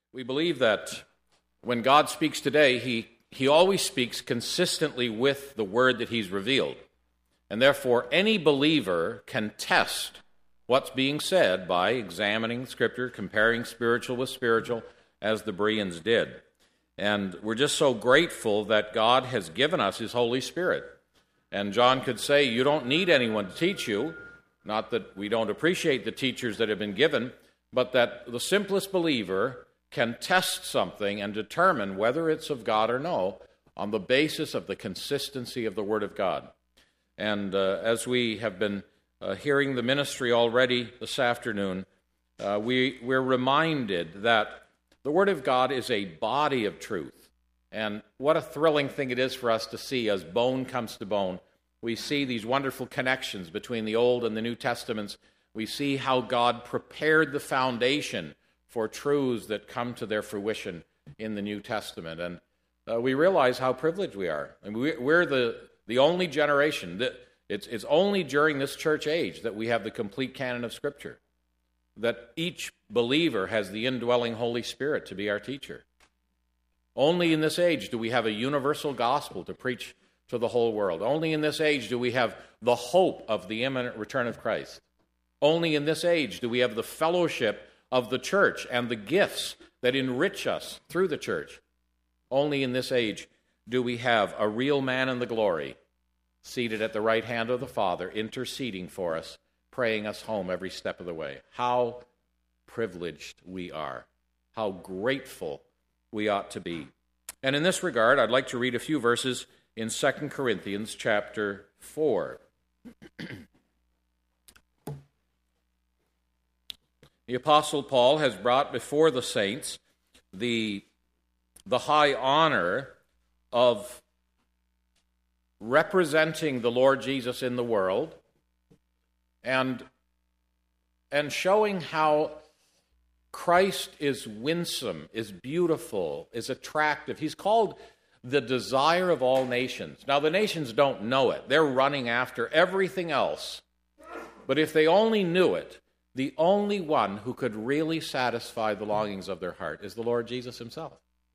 We believe that when God speaks today, he always speaks consistently with the word that he's revealed. And therefore, any believer can test what's being said by examining Scripture, comparing spiritual with spiritual, as the Bereans did. And we're just so grateful that God has given us his Holy Spirit. And John could say, you don't need anyone to teach you, not that we don't appreciate the teachers that have been given, but that the simplest believer can test something and determine whether it's of God or no on the basis of the consistency of the Word of God. And as we have been hearing the ministry already this afternoon, we're reminded that the Word of God is a body of truth. And what a thrilling thing it is for us to see as bone comes to bone. We see these wonderful connections between the Old and the New Testaments. We see how God prepared the foundation for truths that come to their fruition in the New Testament. And we realize how privileged we are. And we're the only generation. It's only during this church age that we have the complete canon of Scripture, that each believer has the indwelling Holy Spirit to be our teacher. Only in this age do we have a universal gospel to preach to the whole world. Only in this age do we have the hope of the imminent return of Christ. Only in this age do we have the fellowship of the church and the gifts that enrich us through the church. Only in this age do we have a real man in the glory seated at the right hand of the Father, interceding for us, praying us home every step of the way. How privileged we are. How grateful we ought to be. And in this regard, I'd like to read a few verses in 2 Corinthians chapter 4. The Apostle Paul has brought before the saints the high honor of representing the Lord Jesus in the world and showing how Christ is winsome, is beautiful, is attractive. He's called the desire of all nations. Now, the nations don't know it. They're running after everything else. But if they only knew it, the only one who could really satisfy the longings of their heart is the Lord Jesus himself.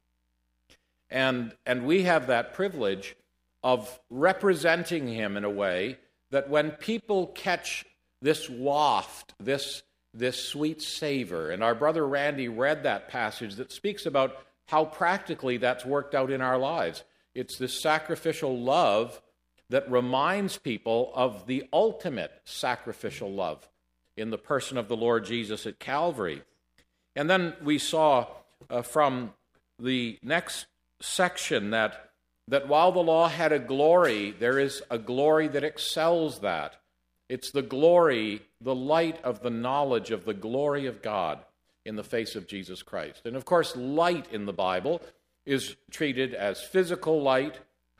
And we have that privilege of representing him in a way that when people catch this waft, this sweet savor, and our brother Randy read that passage that speaks about how practically that's worked out in our lives. It's this sacrificial love that reminds people of the ultimate sacrificial love in the person of the Lord Jesus at Calvary. And then we saw from the next section that while the law had a glory, there is a glory that excels that. It's the glory, the light of the knowledge of the glory of God in the face of Jesus Christ. And of course, light in the Bible is treated as physical light,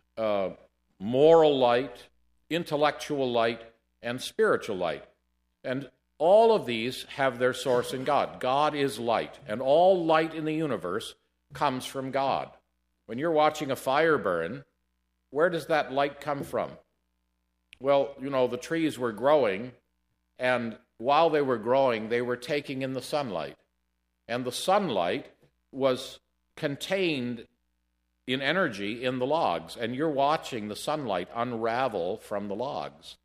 moral light, intellectual light, and spiritual light. And all of these have their source in God. God is light, and all light in the universe comes from God. When you're watching a fire burn, where does that light come from? Well, the trees were growing, and while they were growing, they were taking in the sunlight. And the sunlight was contained in energy in the logs, and you're watching the sunlight unravel from the logs.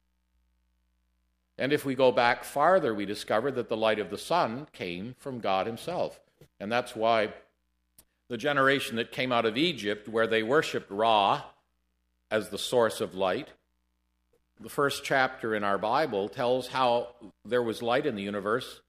And if we go back farther, we discover that the light of the sun came from God himself. And that's why the generation that came out of Egypt, where they worshipped Ra as the source of light, the first chapter in our Bible tells how there was light in the universe.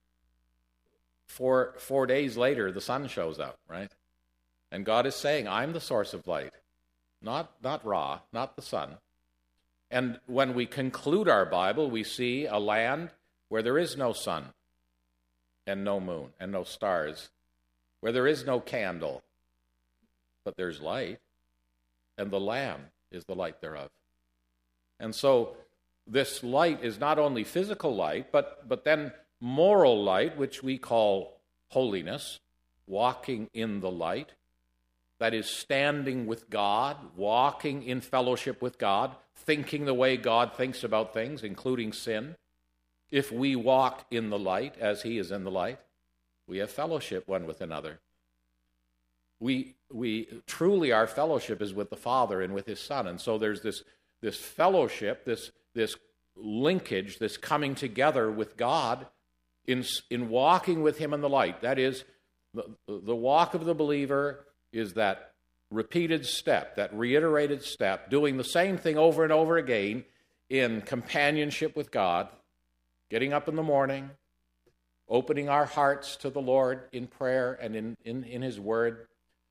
4 days later, the sun shows up, right? And God is saying, I'm the source of light, not Ra, not the sun. And when we conclude our Bible, we see a land where there is no sun and no moon and no stars, where there is no candle, but there's light, and the Lamb is the light thereof. And so this light is not only physical light, but then moral light, which we call holiness, walking in the light, that is standing with God, walking in fellowship with God, thinking the way God thinks about things, including sin. If we walk in the light as he is in the light, we have fellowship one with another. we truly, our fellowship is with the Father and with his Son. And so there's this fellowship, this linkage, this coming together with God in walking with him in the light. That is, the walk of the believer is that repeated step, that reiterated step, doing the same thing over and over again in companionship with God, getting up in the morning, opening our hearts to the Lord in prayer and in his word,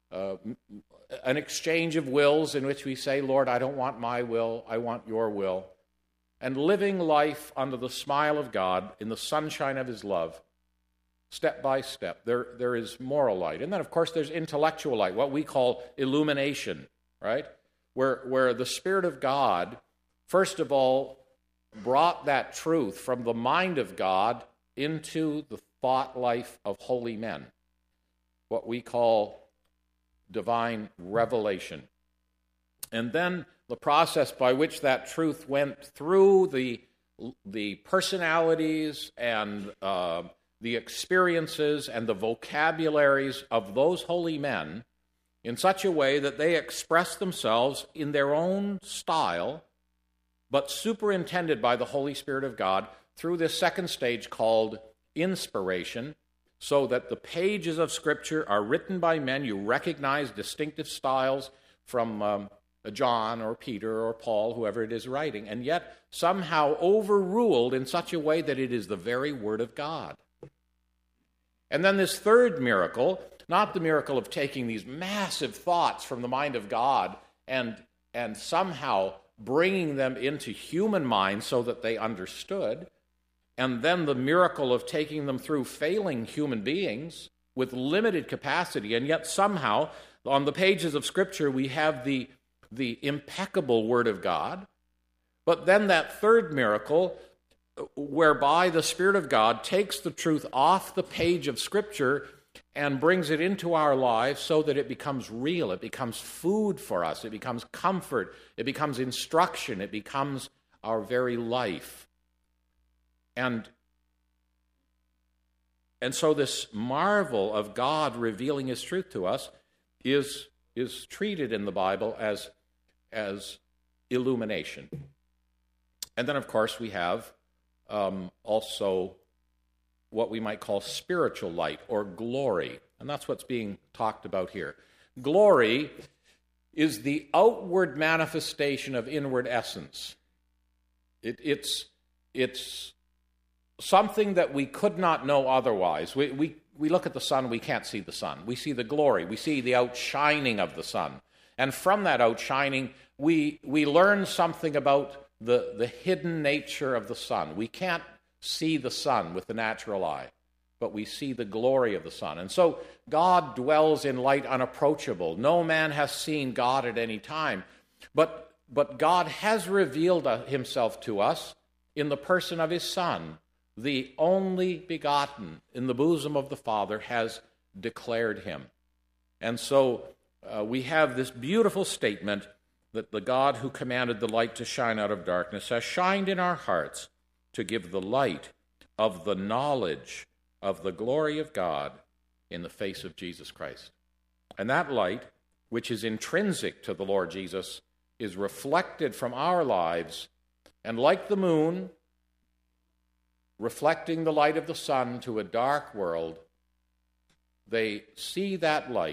an exchange of wills in which we say, Lord, I don't want my will, I want your will, and living life under the smile of God in the sunshine of his love, step by step. There is moral light. And then, of course, there's intellectual light, what we call illumination, right? Where the Spirit of God, first of all, brought that truth from the mind of God into the thought life of holy men, what we call divine revelation. And then the process by which that truth went through the personalities and the experiences and the vocabularies of those holy men in such a way that they express themselves in their own style, but superintended by the Holy Spirit of God through this second stage called inspiration, so that the pages of Scripture are written by men. You recognize distinctive styles from John or Peter or Paul, whoever it is writing, and yet somehow overruled in such a way that it is the very Word of God. And then this third miracle, not the miracle of taking these massive thoughts from the mind of God and somehow bringing them into human minds so that they understood, and then the miracle of taking them through failing human beings with limited capacity, and yet somehow on the pages of Scripture we have the impeccable Word of God. But then that third miracle, whereby the Spirit of God takes the truth off the page of Scripture and brings it into our lives so that it becomes real, it becomes food for us, it becomes comfort, it becomes instruction, it becomes our very life. And so this marvel of God revealing his truth to us is treated in the Bible as illumination. And then, of course, we have also what we might call spiritual light or glory. And that's what's being talked about here. Glory is the outward manifestation of inward essence. It's something that we could not know otherwise. We look at the sun, we can't see the sun. We see the glory, we see the outshining of the sun. And from that outshining, we learn something about the hidden nature of the sun. We can't see the sun with the natural eye, but we see the glory of the sun. And so God dwells in light unapproachable. No man has seen God at any time. But God has revealed himself to us in the person of his Son. The only begotten in the bosom of the Father has declared him. And so we have this beautiful statement that the God who commanded the light to shine out of darkness has shined in our hearts to give the light of the knowledge of the glory of God in the face of Jesus Christ. And that light, which is intrinsic to the Lord Jesus, is reflected from our lives, and like the moon, reflecting the light of the sun to a dark world, they see that light,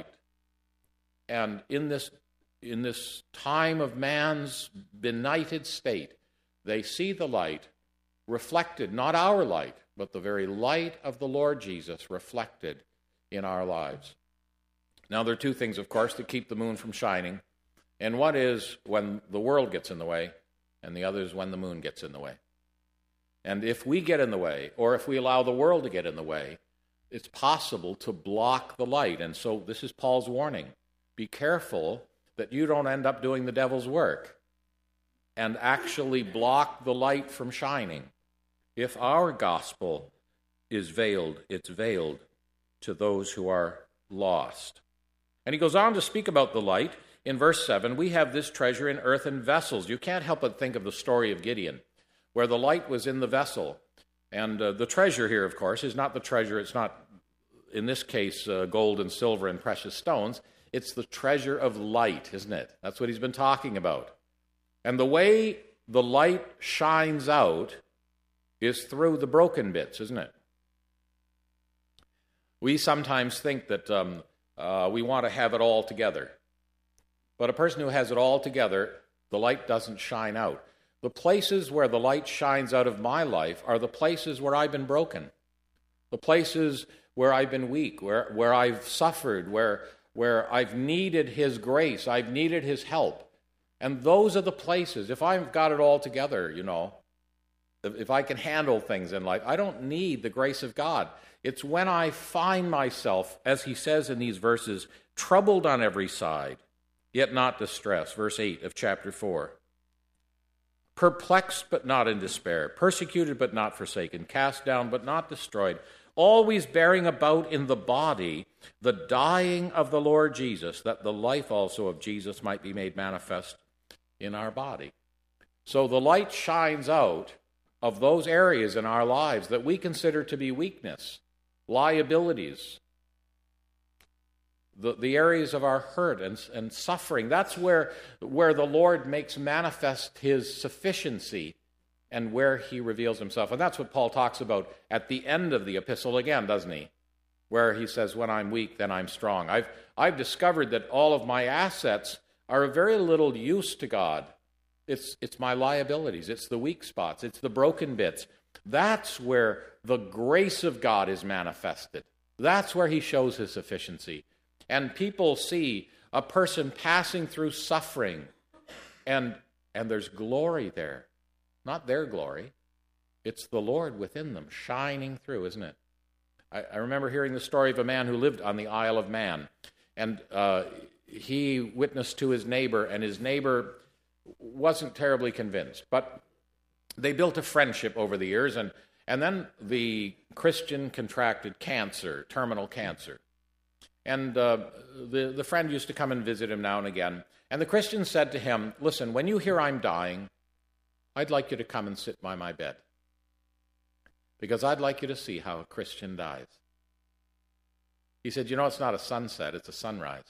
and in this time of man's benighted state, they see the light reflected, not our light, but the very light of the Lord Jesus reflected in our lives. Now, there are two things, of course, that keep the moon from shining, and one is when the world gets in the way, and the other is when the moon gets in the way. And if we get in the way, or if we allow the world to get in the way, it's possible to block the light. And so this is Paul's warning. Be careful that you don't end up doing the devil's work and actually block the light from shining. If our gospel is veiled, it's veiled to those who are lost. And he goes on to speak about the light. In verse 7, we have this treasure in earthen vessels. You can't help but think of the story of Gideon, where the light was in the vessel. And the treasure here, of course, is not the treasure. It's not, in this case, gold and silver and precious stones. It's the treasure of light, isn't it? That's what he's been talking about. And the way the light shines out is through the broken bits, isn't it? We sometimes think that we want to have it all together. But a person who has it all together, the light doesn't shine out. The places where the light shines out of my life are the places where I've been broken. The places where I've been weak, where I've suffered, where I've needed his grace, I've needed his help. And those are the places, if I've got it all together, if I can handle things in life, I don't need the grace of God. It's when I find myself, as he says in these verses, troubled on every side, yet not distressed. Verse 8 of chapter 4. Perplexed but not in despair, persecuted but not forsaken, cast down but not destroyed, always bearing about in the body the dying of the Lord Jesus, that the life also of Jesus might be made manifest in our body. So the light shines out of those areas in our lives that we consider to be weakness, liabilities, the areas of our hurt and suffering. That's where the Lord makes manifest his sufficiency and where he reveals himself. And that's what Paul talks about at the end of the epistle again, doesn't he? Where he says, when I'm weak, then I'm strong. I've discovered that all of my assets are of very little use to God. It's my liabilities. It's the weak spots. It's the broken bits. That's where the grace of God is manifested. That's where he shows his sufficiency. And people see a person passing through suffering, and there's glory there. Not their glory. It's the Lord within them shining through, isn't it? I remember hearing the story of a man who lived on the Isle of Man. And he witnessed to his neighbor, and his neighbor wasn't terribly convinced. But they built a friendship over the years, and then the Christian contracted cancer, terminal cancer. And the friend used to come and visit him now and again. And the Christian said to him, listen, when you hear I'm dying, I'd like you to come and sit by my bed. Because I'd like you to see how a Christian dies. He said, it's not a sunset, it's a sunrise.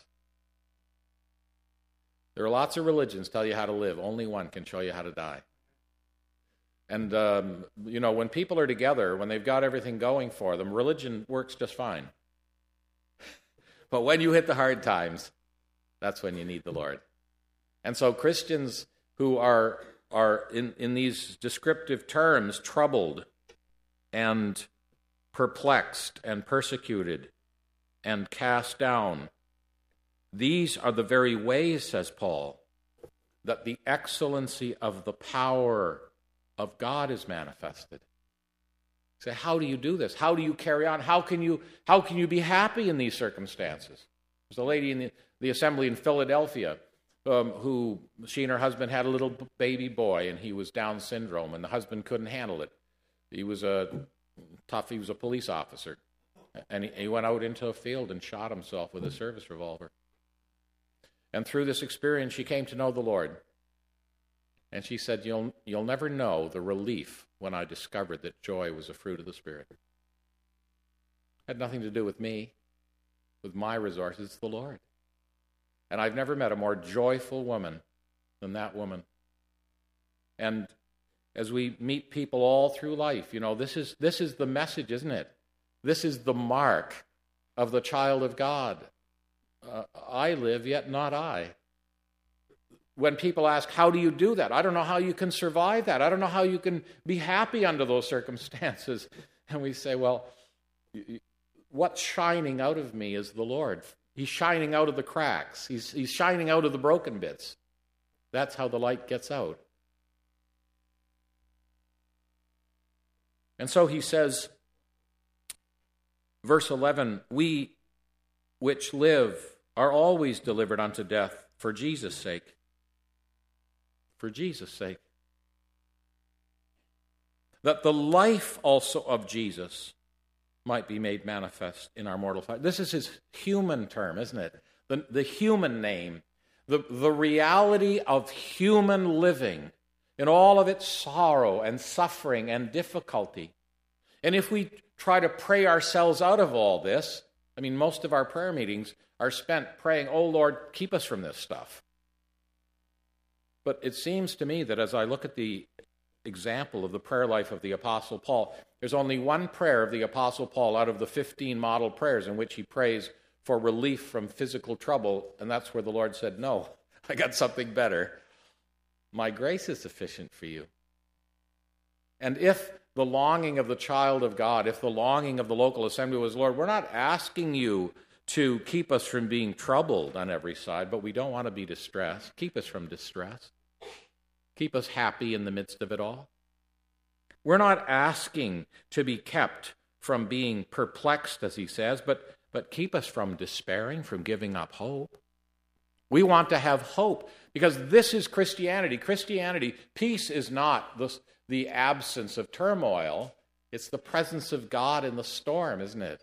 There are lots of religions tell you how to live. Only one can show you how to die. And, when people are together, when they've got everything going for them, religion works just fine. But when you hit the hard times, that's when you need the Lord. And so Christians who are in these descriptive terms, troubled and perplexed and persecuted and cast down, these are the very ways, says Paul, that the excellency of the power of God is manifested. Say, how do you do this? How do you carry on? How can you be happy in these circumstances? There's a lady in the assembly in Philadelphia who, she and her husband had a little baby boy, and he was Down syndrome, and the husband couldn't handle it. He was a police officer, and he went out into a field and shot himself with a service revolver. And through this experience, she came to know the Lord. And she said, you'll never know the relief when I discovered that joy was a fruit of the Spirit. It had nothing to do with me, with my resources, it's the Lord. And I've never met a more joyful woman than that woman. And as we meet people all through life, this is the message, isn't it? This is the mark of the child of God. I live, yet not I. When people ask, how do you do that? I don't know how you can survive that. I don't know how you can be happy under those circumstances. And we say, well, what's shining out of me is the Lord. He's shining out of the cracks. He's shining out of the broken bits. That's how the light gets out. And so he says, verse 11, we which live are always delivered unto death for Jesus' sake. For Jesus' sake. That the life also of Jesus might be made manifest in our mortal flesh. This is his human term, isn't it? The human name. The reality of human living in all of its sorrow and suffering and difficulty. And if we try to pray ourselves out of all this, most of our prayer meetings are spent praying, oh Lord, keep us from this stuff. But it seems to me that as I look at the example of the prayer life of the Apostle Paul, there's only one prayer of the Apostle Paul out of the 15 model prayers in which he prays for relief from physical trouble, and that's where the Lord said, no, I got something better. My grace is sufficient for you. And if the longing of the child of God, if the longing of the local assembly was, Lord, we're not asking you to keep us from being troubled on every side, but we don't want to be distressed. Keep us from distress. Keep us happy in the midst of it all. We're not asking to be kept from being perplexed, as he says, but keep us from despairing, from giving up hope. We want to have hope because this is Christianity. Christianity, peace is not the absence of turmoil. It's the presence of God in the storm, isn't it?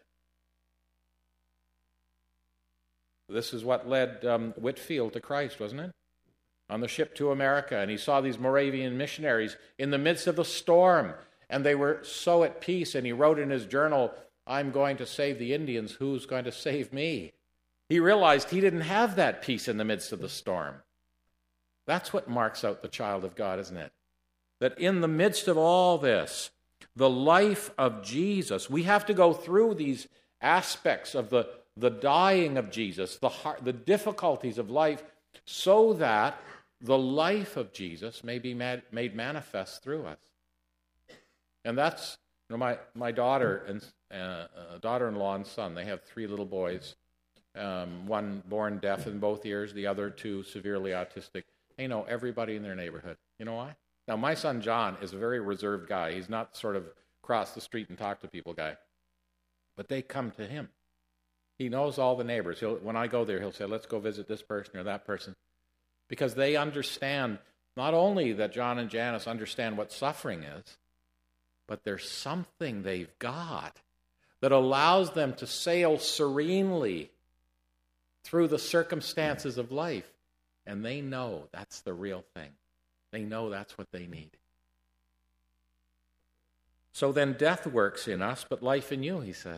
This is what led Whitefield to Christ, wasn't it? On the ship to America, and he saw these Moravian missionaries in the midst of the storm, and they were so at peace, and he wrote in his journal, I'm going to save the Indians, who's going to save me? He realized he didn't have that peace in the midst of the storm. That's what marks out the child of God, isn't it? That in the midst of all this, the life of Jesus, we have to go through these aspects of the dying of Jesus, the difficulties of life, so that the life of Jesus may be made manifest through us. And that's, my daughter and daughter-in-law and son, they have 3 little boys, one born deaf in both ears, the other 2 severely autistic. They know everybody in their neighborhood. You know why? Now, my son John is a very reserved guy. He's not sort of cross the street and talk to people guy. But they come to him. He knows all the neighbors. When I go there, he'll say, let's go visit this person or that person. Because they understand, not only that John and Janice understand what suffering is, but there's something they've got that allows them to sail serenely through the circumstances of life. And they know that's the real thing. They know that's what they need. So then death works in us, but life in you, he says.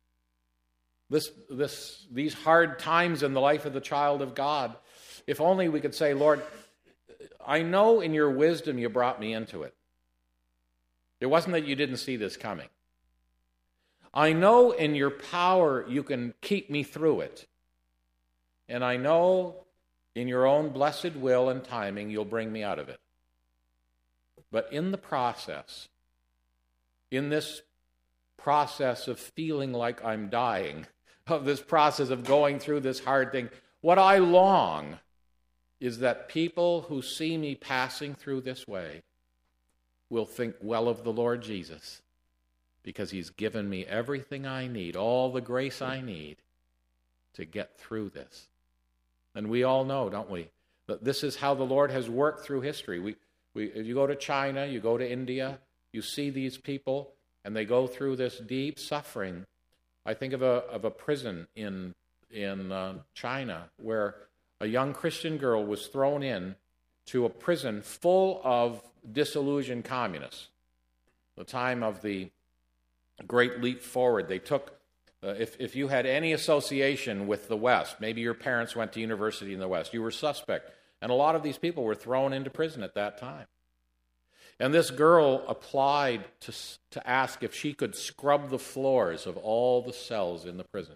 These hard times in the life of the child of God, if only we could say, Lord, I know in your wisdom you brought me into it. It wasn't that you didn't see this coming. I know in your power you can keep me through it. And I know in your own blessed will and timing you'll bring me out of it. But in the process, in this process of feeling like I'm dying, of this process of going through this hard thing, what I long is that people who see me passing through this way will think well of the Lord Jesus, because he's given me everything I need, all the grace I need to get through this. And we all know, don't we, that this is how the Lord has worked through history. If you go to China, you go to India, you see these people, and they go through this deep suffering. I think of a prison in China where a young Christian girl was thrown in to a prison full of disillusioned communists. The time of the Great Leap Forward, they took, if you had any association with the West, maybe your parents went to university in the West, you were suspect. And a lot of these people were thrown into prison at that time. And this girl applied to ask if she could scrub the floors of all the cells in the prison.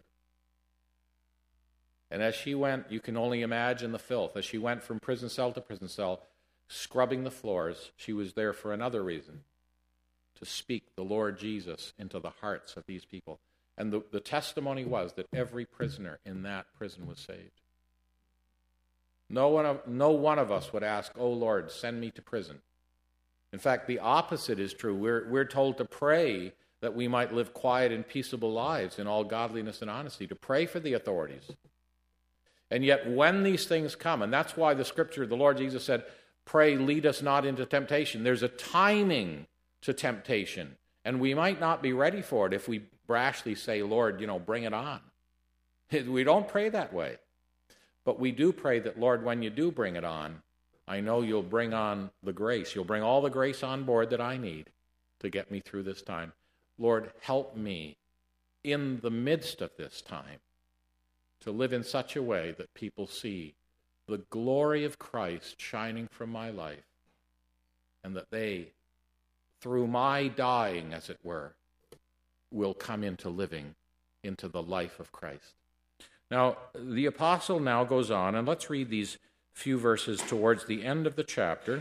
And as she went, you can only imagine the filth. As she went from prison cell to prison cell, scrubbing the floors, she was there for another reason, to speak the Lord Jesus into the hearts of these people. And the testimony was that every prisoner in that prison was saved. No one of us would ask, oh Lord, send me to prison. In fact, the opposite is true. We're told to pray that we might live quiet and peaceable lives in all godliness and honesty, to pray for the authorities. And yet when these things come, and that's why the scripture, the Lord Jesus said, pray, lead us not into temptation. There's a timing to temptation, and we might not be ready for it if we brashly say, Lord, bring it on. We don't pray that way. But we do pray that, Lord, when you do bring it on, I know you'll bring on the grace. You'll bring all the grace on board that I need to get me through this time. Lord, help me in the midst of this time to live in such a way that people see the glory of Christ shining from my life, and that they, through my dying, as it were, will come into living into the life of Christ. Now, the apostle now goes on, and let's read these few verses towards the end of the chapter.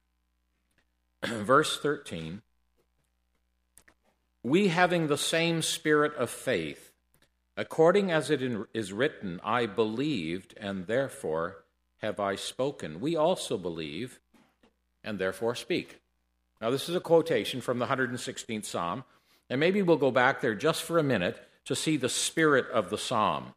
Verse 13. We, having the same spirit of faith, according as it is written, I believed, and therefore have I spoken. We also believe, and therefore speak. Now, this is a quotation from the 116th Psalm, and maybe we'll go back there just for a minute to see the spirit of the psalm.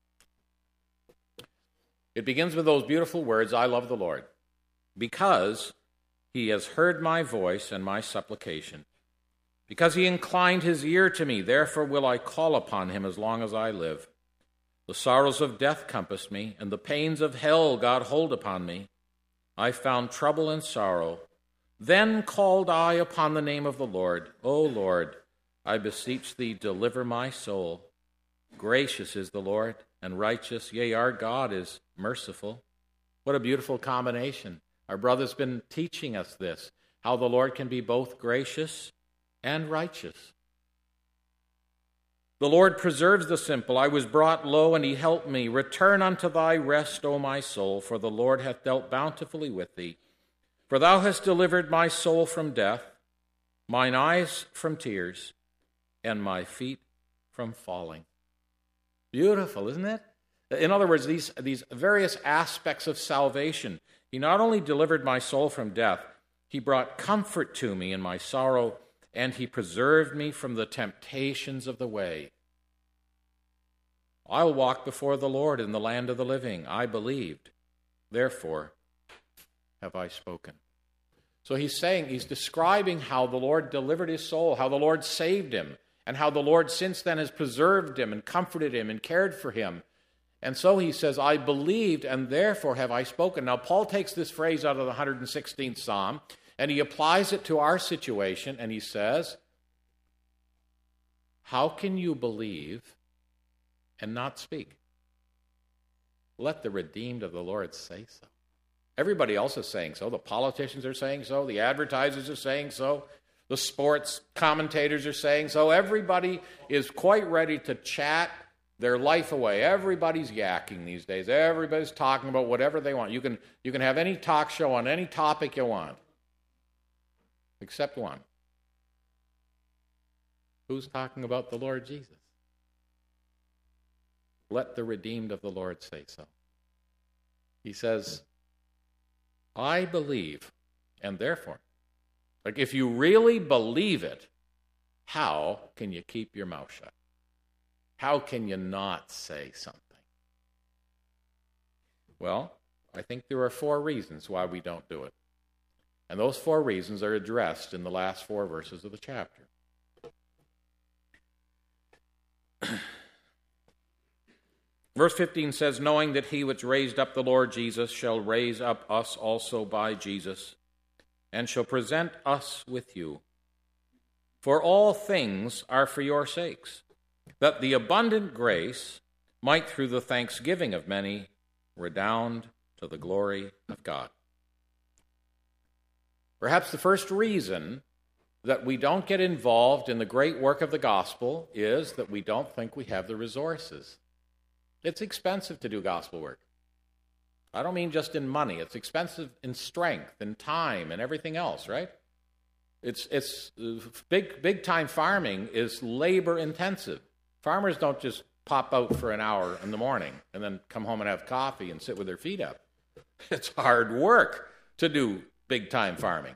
It begins with those beautiful words, I love the Lord, because he has heard my voice and my supplication. Because he inclined his ear to me, therefore will I call upon him as long as I live. The sorrows of death compassed me, and the pains of hell got hold upon me. I found trouble and sorrow. Then called I upon the name of the Lord. O Lord, I beseech thee, deliver my soul. Gracious is the Lord, and righteous, yea, our God is merciful. What a beautiful combination. Our brother's been teaching us this, how the Lord can be both gracious and righteous. The Lord preserves the simple. I was brought low, and he helped me. Return unto thy rest, O my soul, for the Lord hath dealt bountifully with thee. For thou hast delivered my soul from death, mine eyes from tears, and my feet from falling. Beautiful, isn't it? In other words, these various aspects of salvation. He not only delivered my soul from death, he brought comfort to me in my sorrow, and he preserved me from the temptations of the way. I'll walk before the Lord in the land of the living. I believed, therefore have I spoken. So he's describing how the Lord delivered his soul, how the Lord saved him, and how the Lord since then has preserved him and comforted him and cared for him. And so he says, I believed, and therefore have I spoken. Now, Paul takes this phrase out of the 116th Psalm, and he applies it to our situation, and he says, how can you believe and not speak? Let the redeemed of the Lord say so. Everybody else is saying so. The politicians are saying so. The advertisers are saying so. The sports commentators are saying so. Everybody is quite ready to chat their life away. Everybody's yakking these days. Everybody's talking about whatever they want. You can have any talk show on any topic you want, except one. Who's talking about the Lord Jesus? Let the redeemed of the Lord say so. He says, I believe, and therefore. Like, if you really believe it, how can you keep your mouth shut? How can you not say something? Well, I think there are 4 reasons why we don't do it. And those 4 reasons are addressed in the last 4 verses of the chapter. Verse 15 says, knowing that he which raised up the Lord Jesus shall raise up us also by Jesus, and shall present us with you. For all things are for your sakes, that the abundant grace might through the thanksgiving of many redound to the glory of God. Perhaps the first reason that we don't get involved in the great work of the gospel is that we don't think we have the resources. It's expensive to do gospel work. I don't mean just in money. It's expensive in strength and time and everything else, right? It's big time farming is labor intensive. Farmers don't just pop out for an hour in the morning and then come home and have coffee and sit with their feet up. It's hard work to do big time farming.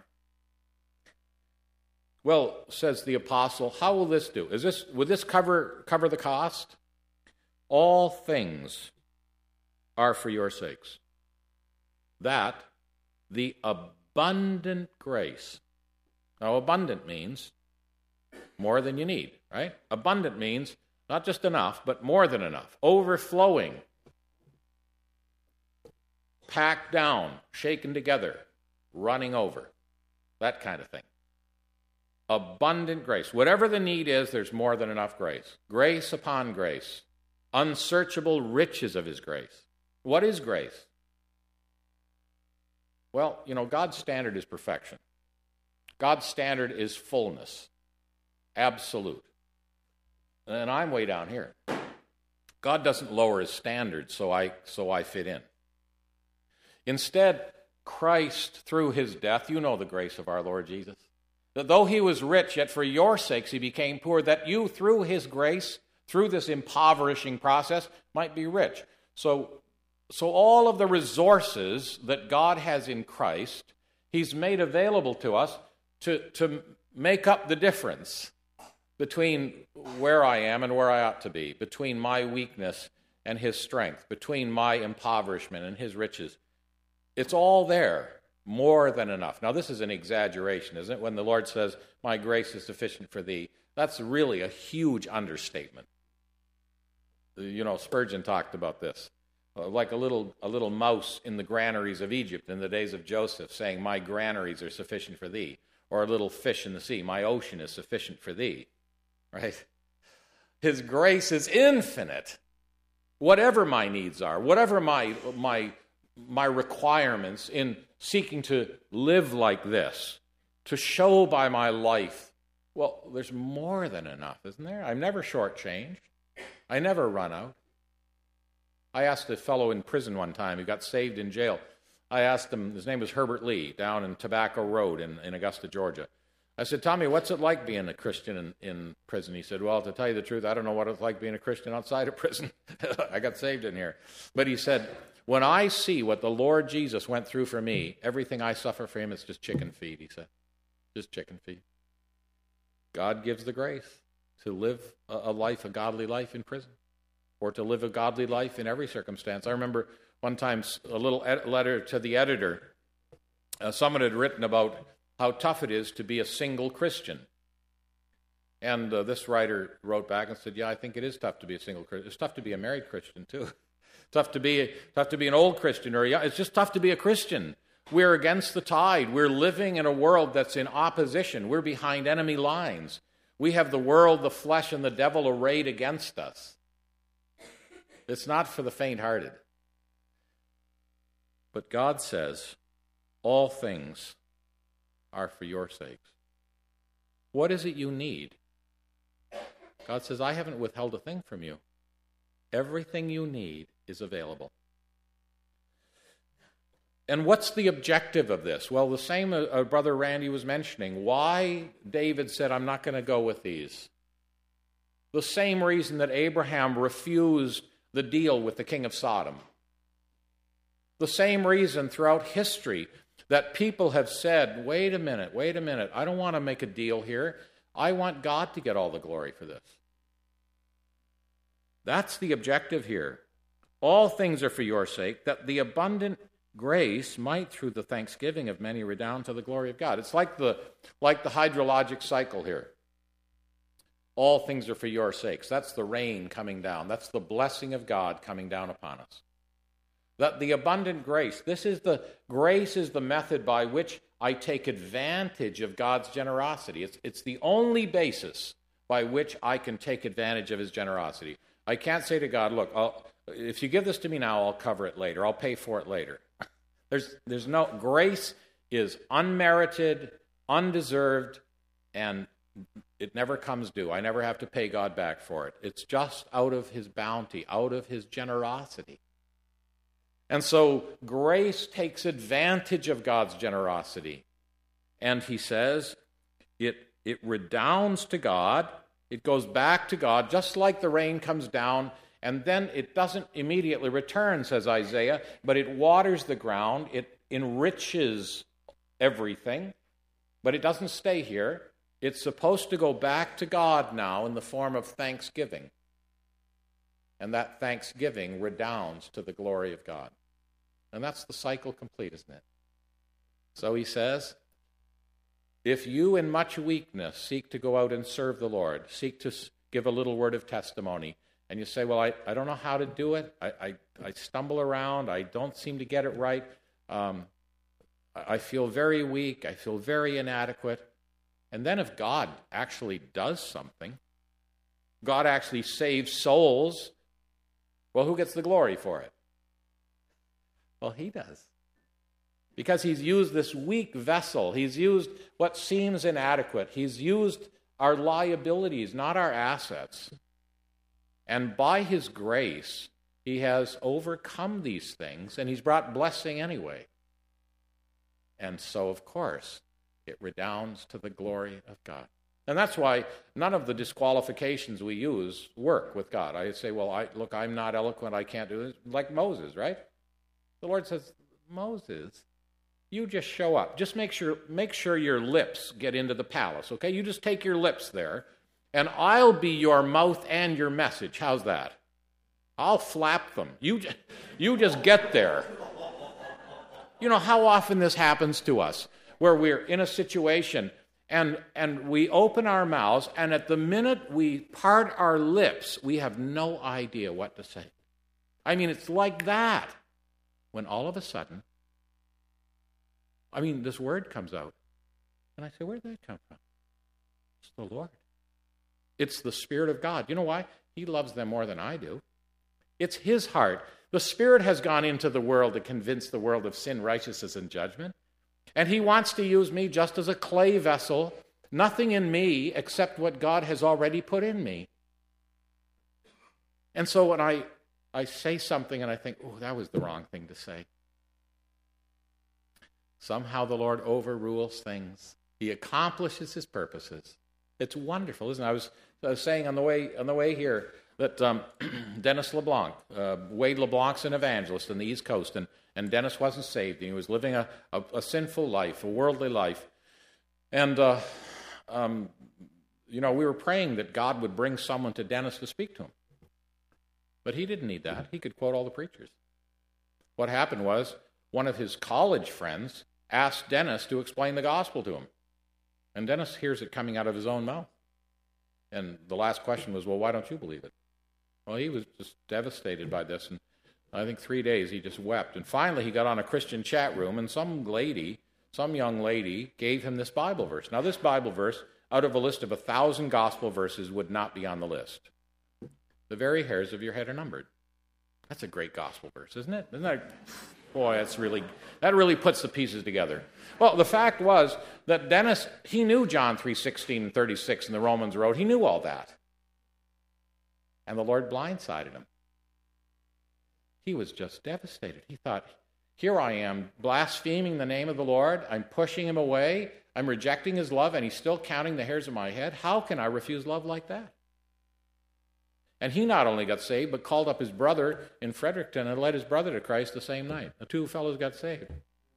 Well, says the apostle, how will this do? Would this cover the cost? All things are for your sakes, that the abundant grace. Now, abundant means more than you need, right? Abundant means not just enough, but more than enough. Overflowing. Packed down, shaken together, running over. That kind of thing. Abundant grace. Whatever the need is, there's more than enough grace. Grace upon grace. unsearchable riches of his grace. What is grace? Well, God's standard is perfection. God's standard is fullness, absolute. And I'm way down here. God doesn't lower his standards so I fit in. Instead, Christ, through his death, you know the grace of our Lord Jesus, that though he was rich, yet for your sakes he became poor, that you, through his grace, through this impoverishing process, might be rich. So all of the resources that God has in Christ, he's made available to us to make up the difference between where I am and where I ought to be, between my weakness and his strength, between my impoverishment and his riches. It's all there, more than enough. Now, this is an exaggeration, isn't it? When the Lord says, my grace is sufficient for thee, that's really a huge understatement. Spurgeon talked about this. Like a little mouse in the granaries of Egypt in the days of Joseph, saying, my granaries are sufficient for thee. Or a little fish in the sea, my ocean is sufficient for thee. Right? His grace is infinite. Whatever my needs are, whatever my requirements in seeking to live like this, to show by my life, well, there's more than enough, isn't there? I'm never shortchanged. I never run out. I asked a fellow in prison one time who got saved in jail. I asked him, his name was Herbert Lee, down in Tobacco Road in Augusta, Georgia. I said, Tommy, what's it like being a Christian in prison? He said, well, to tell you the truth, I don't know what it's like being a Christian outside of prison. I got saved in here. But he said, when I see what the Lord Jesus went through for me, everything I suffer for him is just chicken feed, he said. Just chicken feed. God gives the grace to live a godly life in prison, or to live a godly life in every circumstance. I remember one time a little letter to the editor. Someone had written about how tough it is to be a single Christian. And this writer wrote back and said, yeah, I think it is tough to be a single Christian. It's tough to be a married Christian, too. Tough to be an old Christian, it's just tough to be a Christian. We're against the tide. We're living in a world that's in opposition. We're behind enemy lines. We have the world, the flesh, and the devil arrayed against us. It's not for the faint-hearted. But God says, all things are for your sakes. What is it you need? God says, I haven't withheld a thing from you. Everything you need is available. And what's the objective of this? Well, the same Brother Randy was mentioning. Why David said, I'm not going to go with these. The same reason that Abraham refused the deal with the king of Sodom. The same reason throughout history that people have said, wait a minute, I don't want to make a deal here. I want God to get all the glory for this. That's the objective here. All things are for your sake, that the abundant grace might, through the thanksgiving of many, redound to the glory of God. It's like the hydrologic cycle here. All things are for your sakes. That's the rain coming down. That's the blessing of God coming down upon us. That the abundant grace, grace is the method by which I take advantage of God's generosity. It's the only basis by which I can take advantage of his generosity. I can't say to God, look, if you give this to me now, I'll cover it later. I'll pay for it later. There's no, grace is unmerited, undeserved, and it never comes due. I never have to pay God back for it. It's just out of his bounty, out of his generosity. And so grace takes advantage of God's generosity. And he says, it redounds to God. It goes back to God, just like the rain comes down, and then it doesn't immediately return, says Isaiah, but it waters the ground, it enriches everything, but it doesn't stay here. It's supposed to go back to God now in the form of thanksgiving. And that thanksgiving redounds to the glory of God. And that's the cycle complete, isn't it? So he says, if you in much weakness seek to go out and serve the Lord, seek to give a little word of testimony, and you say, well, I don't know how to do it. I stumble around. I don't seem to get it right. I feel very weak. I feel very inadequate. And then if God actually does something, God actually saves souls, Well, who gets the glory for it? Well, he does. Because he's used this weak vessel. He's used what seems inadequate. He's used our liabilities, not our assets. And by his grace, he has overcome these things, and he's brought blessing anyway. And so, of course, it redounds to the glory of God. And that's why none of the disqualifications we use work with God. I say, well, I'm not eloquent, I can't do this. Like Moses, right? The Lord says, Moses, you just show up. Just make sure your lips get into the palace, okay? You just take your lips there, and I'll be your mouth and your message. How's that? I'll flap them. You just get there. You know how often this happens to us, where we're in a situation and we open our mouths, and at the minute we part our lips, we have no idea what to say. I mean, it's like that. When all of a sudden, this word comes out. And I say, where did that come from? It's the Lord. It's the Spirit of God. You know why? He loves them more than I do. It's his heart. The Spirit has gone into the world to convince the world of sin, righteousness, and judgment. And he wants to use me just as a clay vessel, nothing in me except what God has already put in me. And so when I say something and I think, oh, that was the wrong thing to say, somehow the Lord overrules things. He accomplishes his purposes. It's wonderful, isn't it? I was saying on the way here that Dennis LeBlanc, Wade LeBlanc's an evangelist in the East Coast, and Dennis wasn't saved. He was living a sinful life, a worldly life. And, we were praying that God would bring someone to Dennis to speak to him. But he didn't need that. He could quote all the preachers. What happened was one of his college friends asked Dennis to explain the gospel to him. And Dennis hears it coming out of his own mouth. And the last question was, well, why don't you believe it? Well, he was just devastated by this. And I think 3 days he just wept. And finally he got on a Christian chat room, and some young lady gave him this Bible verse. Now this Bible verse, out of a list of 1,000 gospel verses, would not be on the list. The very hairs of your head are numbered. That's a great gospel verse, isn't it? Isn't that, boy, that really puts the pieces together. Well, the fact was that Dennis, he knew John 3:16 and 36 in the Romans Road. He knew all that. And the Lord blindsided him. He was just devastated. He thought, here I am blaspheming the name of the Lord. I'm pushing him away. I'm rejecting his love, and he's still counting the hairs of my head. How can I refuse love like that? And he not only got saved, but called up his brother in Fredericton and led his brother to Christ the same night. The two fellows got saved.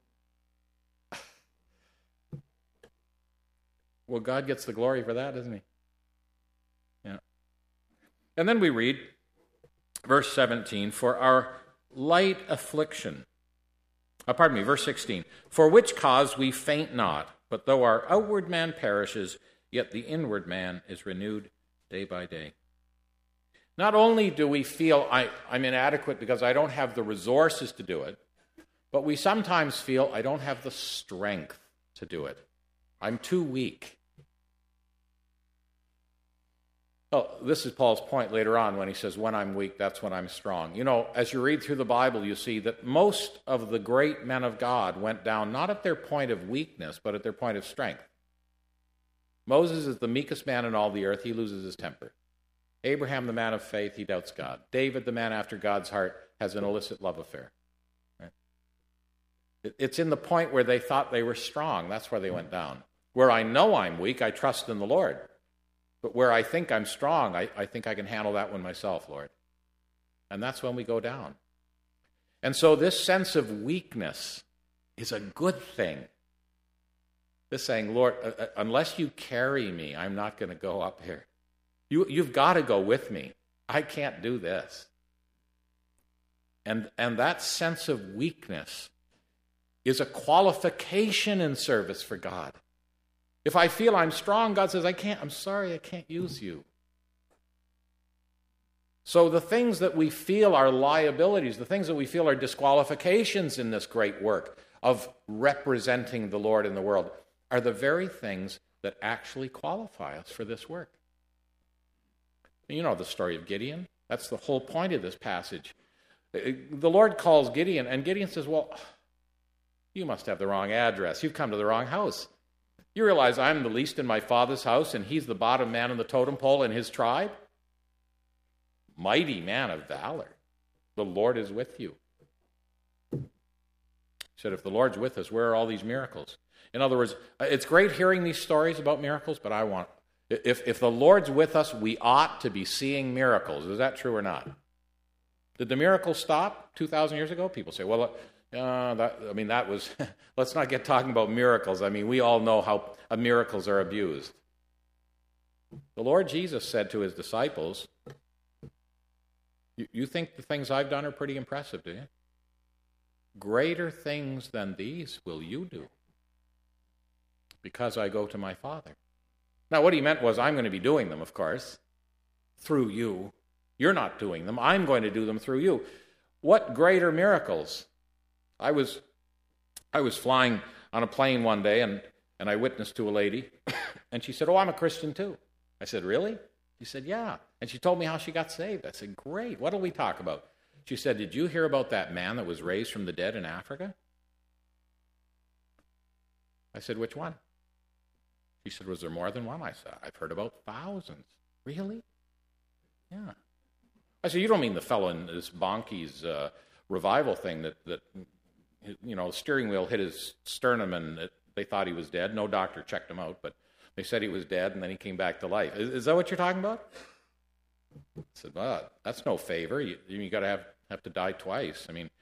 Well, God gets the glory for that, doesn't he? Yeah. And then we read, verse 17, for our light affliction. Verse 16. For which cause we faint not, but though our outward man perishes, yet the inward man is renewed day by day. Not only do we feel I'm inadequate because I don't have the resources to do it, but we sometimes feel I don't have the strength to do it. I'm too weak. Oh, this is Paul's point later on when he says, when I'm weak, that's when I'm strong. You know, as you read through the Bible, you see that most of the great men of God went down not at their point of weakness, but at their point of strength. Moses is the meekest man in all the earth. He loses his temper. Abraham, the man of faith, he doubts God. David, the man after God's heart, has an illicit love affair. Right? It's in the point where they thought they were strong. That's where they went down. Where I know I'm weak, I trust in the Lord. But where I think I'm strong, I think I can handle that one myself, Lord. And that's when we go down. And so this sense of weakness is a good thing. This saying, Lord, unless you carry me, I'm not going to go up here. You've got to go with me. I can't do this. And that sense of weakness is a qualification in service for God. If I feel I'm strong, God says, I'm sorry, I can't use you. So the things that we feel are liabilities, the things that we feel are disqualifications in this great work of representing the Lord in the world, are the very things that actually qualify us for this work. You know the story of Gideon. That's the whole point of this passage. The Lord calls Gideon, and Gideon says, well, you must have the wrong address. You've come to the wrong house. You realize I'm the least in my father's house, and he's the bottom man on the totem pole in his tribe? Mighty man of valor. The Lord is with you. He said, if the Lord's with us, where are all these miracles? In other words, it's great hearing these stories about miracles, but if the Lord's with us, we ought to be seeing miracles. Is that true or not? Did the miracles stop 2,000 years ago? People say, well, that was, let's not get talking about miracles. I mean, we all know how miracles are abused. The Lord Jesus said to his disciples, you think the things I've done are pretty impressive, do you? Greater things than these will you do, because I go to my Father. Now, what he meant was, I'm going to be doing them, of course, through you. You're not doing them. I'm going to do them through you. What greater miracles? I was flying on a plane one day, and I witnessed to a lady, and she said, oh, I'm a Christian too. I said, really? She said, yeah. And she told me how she got saved. I said, great. What'll we talk about? She said, did you hear about that man that was raised from the dead in Africa? I said, which one? She said, was there more than one? I said, I've heard about thousands. Really? Yeah. I said, you don't mean the fellow in this Bonke's revival thing that the steering wheel hit his sternum and they thought he was dead. No doctor checked him out, but they said he was dead and then he came back to life. Is that what you're talking about? I said, well, that's no favor. You got to have to die twice. I mean,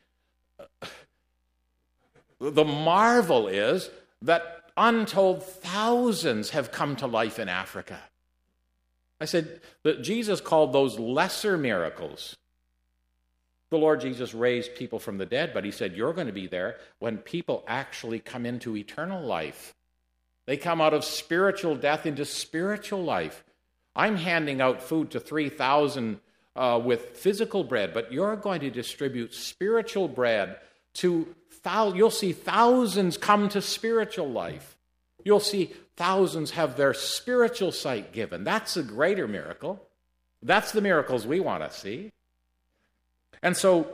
the marvel is that untold thousands have come to life in Africa. I said that Jesus called those lesser miracles. The Lord Jesus raised people from the dead, but he said, you're going to be there when people actually come into eternal life. They come out of spiritual death into spiritual life. I'm handing out food to 3,000 with physical bread, but you're going to distribute spiritual bread to thousands. You'll see thousands come to spiritual life. You'll see thousands have their spiritual sight given. That's a greater miracle. That's the miracles we want to see. And so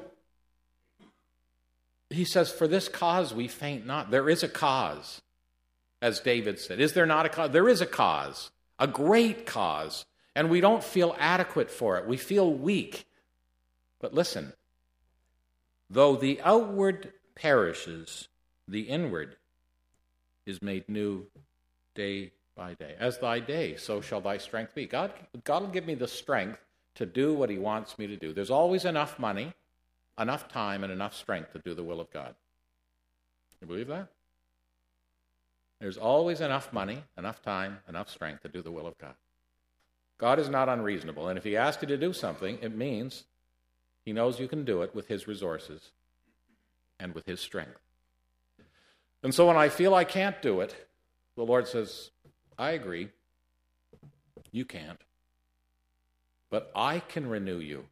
he says, for this cause we faint not. There is a cause, as David said. Is there not a cause? There is a cause, a great cause, and we don't feel adequate for it. We feel weak. But listen, though the outward perishes, the inward is made new day by day. As thy day, so shall thy strength be. God will give me the strength to do what he wants me to do. There's always enough money, enough time, and enough strength to do the will of God. You believe that? There's always enough money, enough time, enough strength to do the will of God. God is not unreasonable, and if he asks you to do something, it means he knows you can do it with his resources and with his strength. And so when I feel I can't do it, the Lord says, I agree, you can't, but I can renew you.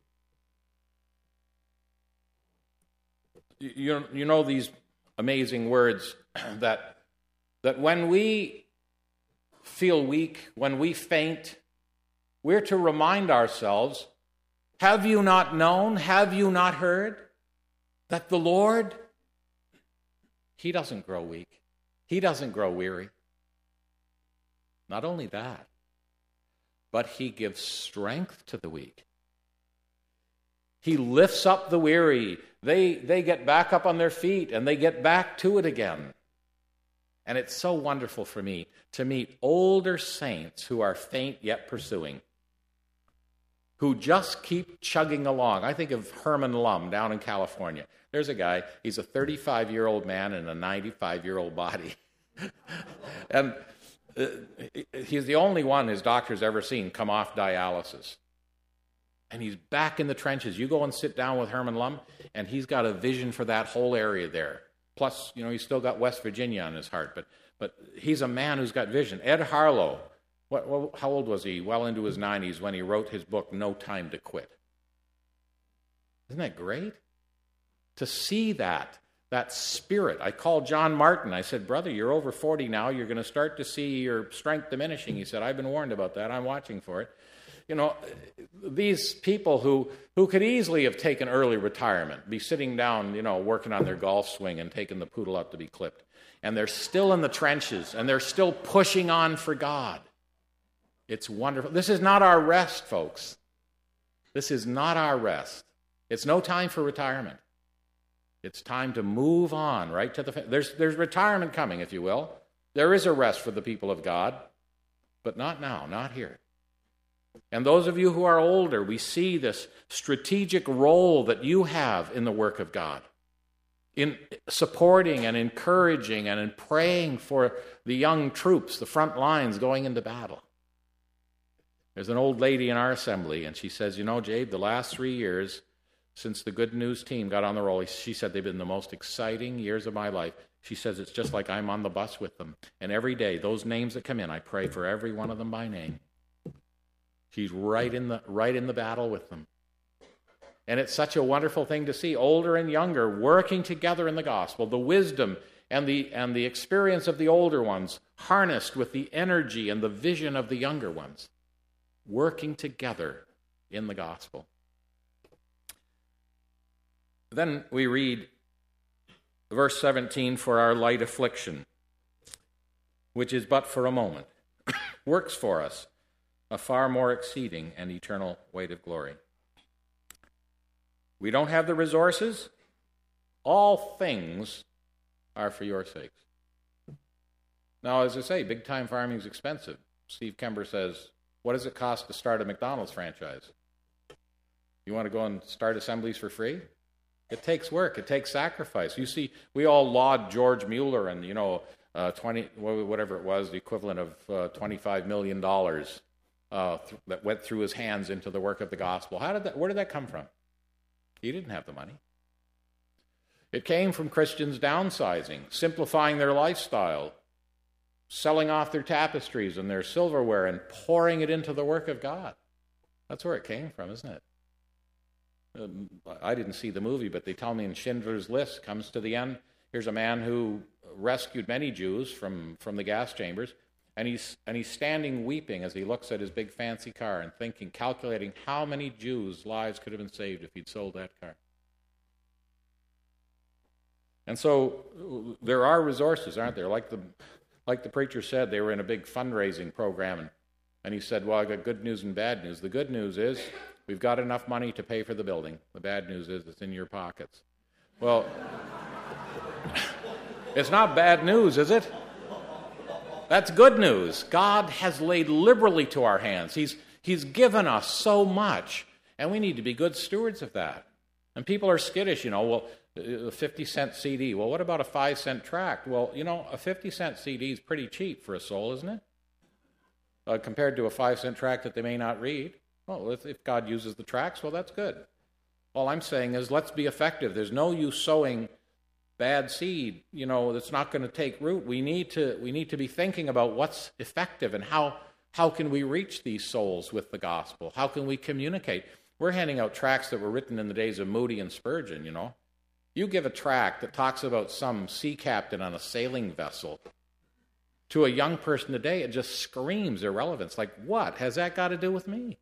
You know these amazing words that when we feel weak, when we faint, we're to remind ourselves, have you not known, have you not heard, that the Lord, he doesn't grow weak. He doesn't grow weary. Not only that, but he gives strength to the weak. He lifts up the weary. They get back up on their feet and they get back to it again. And it's so wonderful for me to meet older saints who are faint yet pursuing, who just keep chugging along. I think of Herman Lum down in California. There's a guy, he's a 35-year-old man in a 95-year-old body. And he's the only one his doctor's ever seen come off dialysis. And he's back in the trenches. You go and sit down with Herman Lum, and he's got a vision for that whole area there. Plus, he's still got West Virginia on his heart. But he's a man who's got vision. Ed Harlow, how old was he? Well into his 90s when he wrote his book, No Time to Quit. Isn't that great? To see that spirit. I called John Martin. I said, brother, you're over 40 now. You're going to start to see your strength diminishing. He said, I've been warned about that. I'm watching for it. these people who could easily have taken early retirement, be sitting down, working on their golf swing and taking the poodle out to be clipped. And they're still in the trenches, and they're still pushing on for God. It's wonderful. This is not our rest, folks. This is not our rest. It's no time for retirement. It's time to move on right to there's retirement coming, if you will. There is a rest for the people of God, but not now, not here. And those of you who are older, we see this strategic role that you have in the work of God, in supporting and encouraging and in praying for the young troops, the front lines going into battle. There's an old lady in our assembly, and she says, Jabe, the last 3 years since the Good News team got on the roll, she said they've been the most exciting years of my life. She says it's just like I'm on the bus with them. And every day, those names that come in, I pray for every one of them by name. She's right in the battle with them. And it's such a wonderful thing to see, older and younger working together in the gospel, the wisdom and the experience of the older ones harnessed with the energy and the vision of the younger ones, working together in the gospel. Then we read verse 17, for our light affliction, which is but for a moment, works for us a far more exceeding and eternal weight of glory. We don't have the resources. All things are for your sakes. Now, as I say, big-time farming is expensive. Steve Kember says, what does it cost to start a McDonald's franchise? You want to go and start assemblies for free? It takes work. It takes sacrifice. You see, we all laud George Mueller and, 20, whatever it was, the equivalent of $25 million that went through his hands into the work of the gospel. Where did that come from? He didn't have the money. It came from Christians downsizing, simplifying their lifestyle, selling off their tapestries and their silverware and pouring it into the work of God. That's where it came from, isn't it? I didn't see the movie, but they tell me in Schindler's List comes to the end. Here's a man who rescued many Jews from the gas chambers, and he's standing weeping as he looks at his big fancy car and thinking, calculating how many Jews' lives could have been saved if he'd sold that car. And so there are resources, aren't there? Like the preacher said, they were in a big fundraising program, and he said, well, I got good news and bad news. The good news is we've got enough money to pay for the building. The bad news is it's in your pockets. Well, it's not bad news, is it? That's good news. God has laid liberally to our hands. He's given us so much, and we need to be good stewards of that. And people are skittish, well, a 50-cent CD. Well, what about a 5-cent tract? Well, a 50-cent CD is pretty cheap for a soul, isn't it? Compared to a 5-cent tract that they may not read. Well, if God uses the tracts, well, that's good. All I'm saying is let's be effective. There's no use sowing bad seed, that's not going to take root. We need to be thinking about what's effective and how can we reach these souls with the gospel? How can we communicate? We're handing out tracts that were written in the days of Moody and Spurgeon, You give a tract that talks about some sea captain on a sailing vessel to a young person today, it just screams irrelevance. Like, what has that got to do with me?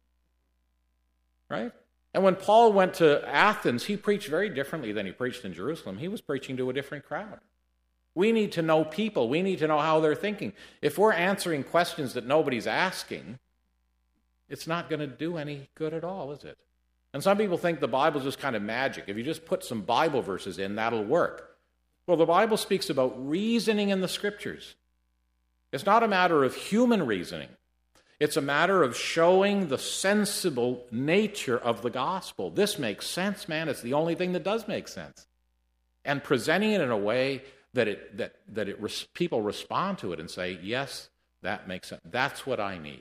Right? And when Paul went to Athens, he preached very differently than he preached in Jerusalem. He was preaching to a different crowd. We need to know people. We need to know how they're thinking. If we're answering questions that nobody's asking, it's not going to do any good at all, is it? And some people think the Bible's just kind of magic. If you just put some Bible verses in, that'll work. Well, the Bible speaks about reasoning in the Scriptures. It's not a matter of human reasoning. It's a matter of showing the sensible nature of the gospel. This makes sense, man. It's the only thing that does make sense. And presenting it in a way that people respond to it and say, yes, that makes sense. That's what I need.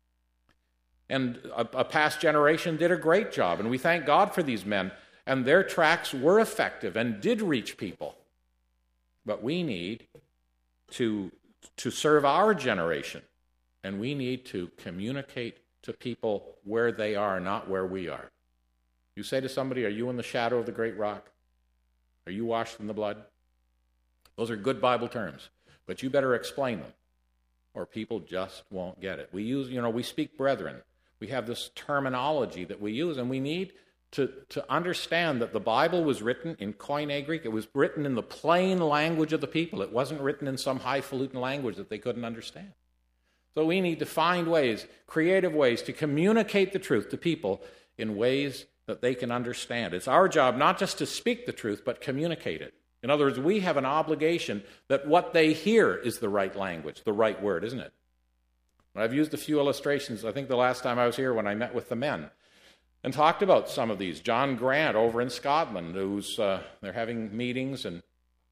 And a past generation did a great job, and we thank God for these men. And their tracts were effective and did reach people. But we need to serve our generation. And we need to communicate to people where they are, not where we are. You say to somebody, are you in the shadow of the great rock? Are you washed in the blood? Those are good Bible terms, but you better explain them, or people just won't get it. We speak brethren. We have this terminology that we use, and we need to understand that the Bible was written in Koine Greek. It was written in the plain language of the people. It wasn't written in some highfalutin language that they couldn't understand. So we need to find ways, creative ways, to communicate the truth to people in ways that they can understand. It's our job not just to speak the truth, but communicate it. In other words, we have an obligation that what they hear is the right language, the right word, isn't it? I've used a few illustrations, I think the last time I was here when I met with the men, and talked about some of these. John Grant over in Scotland, who's they're having meetings, and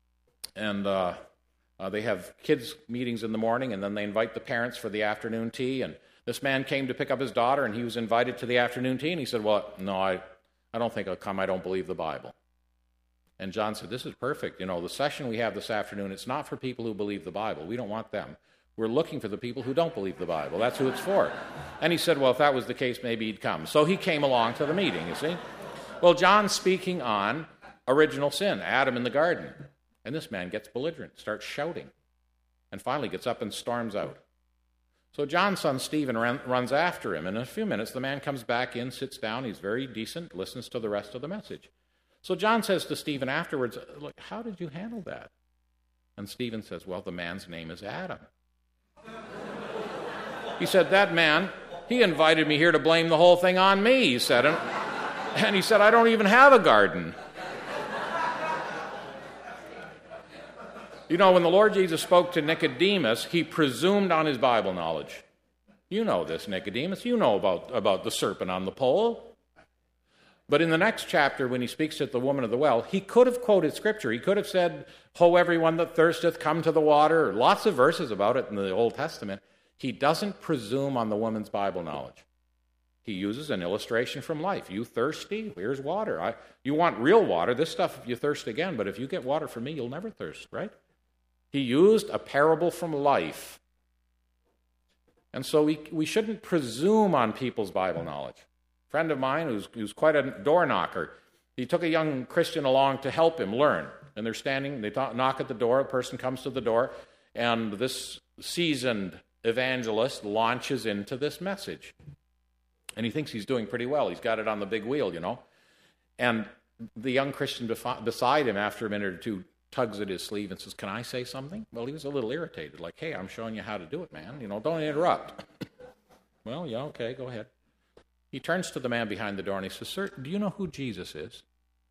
they have kids' meetings in the morning, and then they invite the parents for the afternoon tea. And this man came to pick up his daughter, and he was invited to the afternoon tea, and he said, well, no, I don't think I'll come. I don't believe the Bible. And John said, this is perfect. You know, the session we have this afternoon, it's not for people who believe the Bible. We don't want them. We're looking for the people who don't believe the Bible. That's who it's for. And he said, well, if that was the case, maybe he'd come. So he came along to the meeting, you see. Well, John's speaking on original sin, Adam in the garden. And this man gets belligerent, starts shouting, and finally gets up and storms out. So John's son Stephen runs after him. And in a few minutes, the man comes back in, sits down. He's very decent, listens to the rest of the message. So John says to Stephen afterwards, look, how did you handle that? And Stephen says, well, the man's name is Adam. He said, that man, he invited me here to blame the whole thing on me, he said. And he said, I don't even have a garden. You know, when the Lord Jesus spoke to Nicodemus, he presumed on his Bible knowledge. You know this, Nicodemus. You know about the serpent on the pole. But in the next chapter, when he speaks to the woman of the well, he could have quoted Scripture. He could have said, Ho, everyone that thirsteth, come to the water. Lots of verses about it in the Old Testament. He doesn't presume on the woman's Bible knowledge. He uses an illustration from life. You thirsty? Here's water. You want real water. This stuff, if you thirst again, but if you get water from me, you'll never thirst, right? He used a parable from life. And so we shouldn't presume on people's Bible knowledge. A friend of mine who's quite a door knocker, he took a young Christian along to help him learn. And they're standing, they knock at the door, a person comes to the door, and this seasoned evangelist launches into this message. And he thinks he's doing pretty well. He's got it on the big wheel, you know. And the young Christian beside him, after a minute or two, tugs at his sleeve and says, can I say something? Well, he was a little irritated, like, hey, I'm showing you how to do it, man. You know, don't interrupt. Well, yeah, okay, go ahead. He turns to the man behind the door and he says, sir, do you know who Jesus is?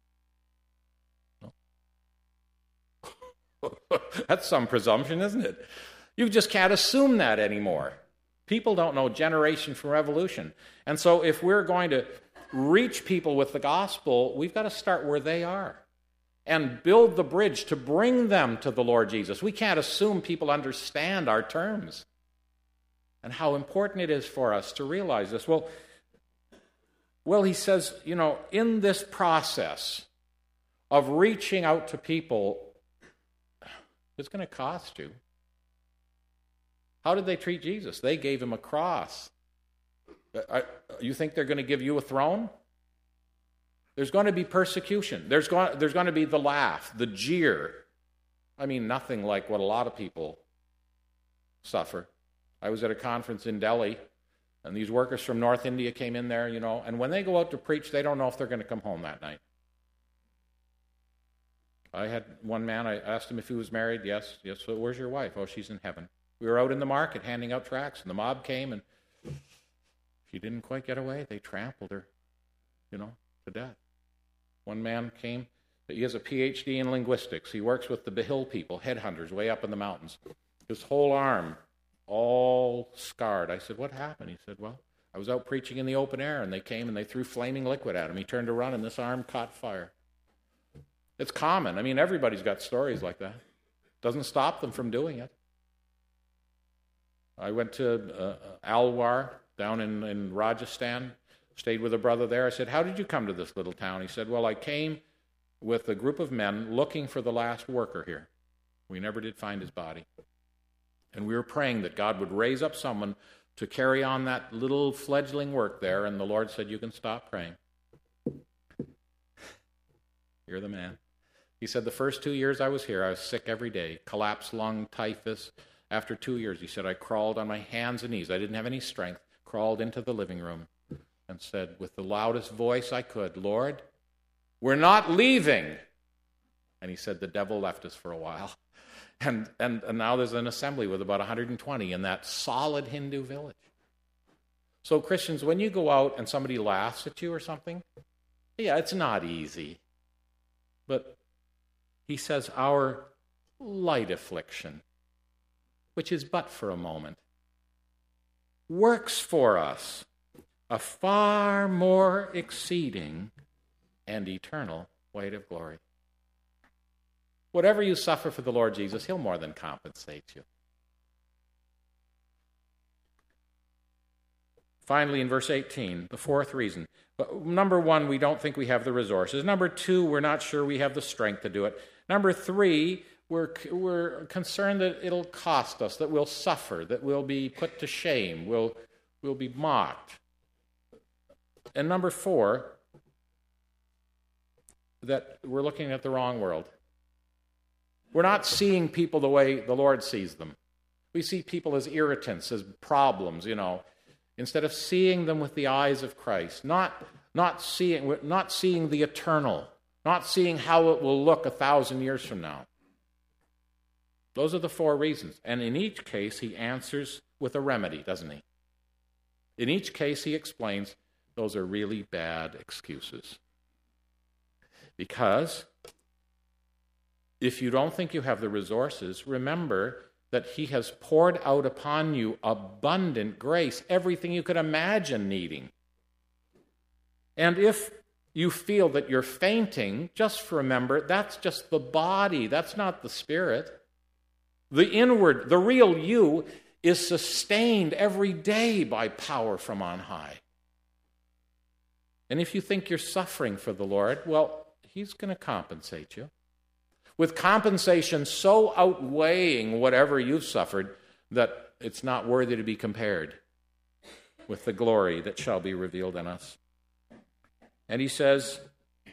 No. That's some presumption, isn't it? You just can't assume that anymore. People don't know generation from revolution. And so if we're going to reach people with the gospel, we've got to start where they are and build the bridge to bring them to the Lord Jesus. We can't assume people understand our terms and how important it is for us to realize this. Well, he says, you know, in this process of reaching out to people, it's going to cost you. How did they treat Jesus? They gave him a cross. You think they're going to give you a throne? There's going to be persecution. There's going to be the laugh, the jeer. I mean, nothing like what a lot of people suffer. I was at a conference in Delhi, and these workers from North India came in there, you know, and when they go out to preach, they don't know if they're going to come home that night. I had one man, I asked him if he was married. Yes, so where's your wife? Oh, she's in heaven. We were out in the market handing out tracts, and the mob came, and she didn't quite get away. They trampled her, you know, to death. One man came, he has a PhD in linguistics. He works with the Bahil people, headhunters, way up in the mountains. His whole arm, all scarred. I said, what happened? He said, well, I was out preaching in the open air, and they came and they threw flaming liquid at him. He turned to run, and this arm caught fire. It's common. I mean, everybody's got stories like that. Doesn't stop them from doing it. I went to Alwar down in Rajasthan, stayed with a brother there. I said, how did you come to this little town? He said, well, I came with a group of men looking for the last worker here. We never did find his body. And we were praying that God would raise up someone to carry on that little fledgling work there, and the Lord said, you can stop praying. You're the man. He said, the first 2 years I was here, I was sick every day, collapsed lung, typhus. After 2 years, he said, I crawled on my hands and knees. I didn't have any strength. crawled into the living room and said with the loudest voice I could, "Lord, we're not leaving." And he said, "The devil left us for a while." And now there's an assembly with about 120 in that solid Hindu village. So Christians, when you go out and somebody laughs at you or something, yeah, it's not easy. But he says our light affliction, which is but for a moment, works for us a far more exceeding and eternal weight of glory. Whatever you suffer for the Lord Jesus, he'll more than compensate you. Finally, in verse 18, the fourth reason. Number one, we don't think we have the resources. Number two, we're not sure we have the strength to do it. Number three, we're concerned that it'll cost us, that we'll suffer, that we'll be put to shame, we'll be mocked. And number four, that we're looking at the wrong world. We're not seeing people the way the Lord sees them. We see people as irritants, as problems, instead of seeing them with the eyes of Christ, not seeing the eternal, not seeing how it will look 1,000 years from now. Those are the four reasons. And in each case, he answers with a remedy, doesn't he? In each case, he explains those are really bad excuses. Because if you don't think you have the resources, remember that he has poured out upon you abundant grace, everything you could imagine needing. And if you feel that you're fainting, just remember that's just the body, that's not the spirit. The inward, the real you is sustained every day by power from on high. And if you think you're suffering for the Lord, well, he's going to compensate you. With compensation so outweighing whatever you've suffered that it's not worthy to be compared with the glory that shall be revealed in us. And he says,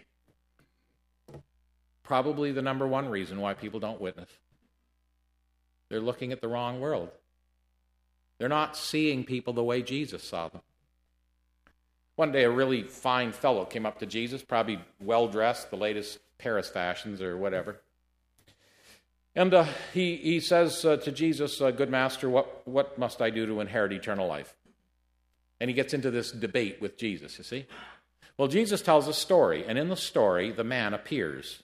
probably the number one reason why people don't witness. They're looking at the wrong world. They're not seeing people the way Jesus saw them. One day a really fine fellow came up to Jesus, probably well-dressed, the latest Paris fashions or whatever. And he says to Jesus, "Good master, what must I do to inherit eternal life?" And he gets into this debate with Jesus, you see. Well, Jesus tells a story, and in the story, the man appears.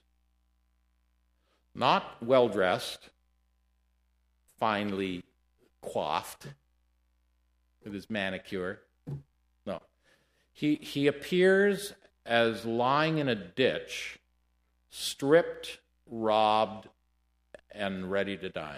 Not well-dressed, finely coiffed, with his manicure. No. He appears as lying in a ditch, stripped, robbed, and ready to die.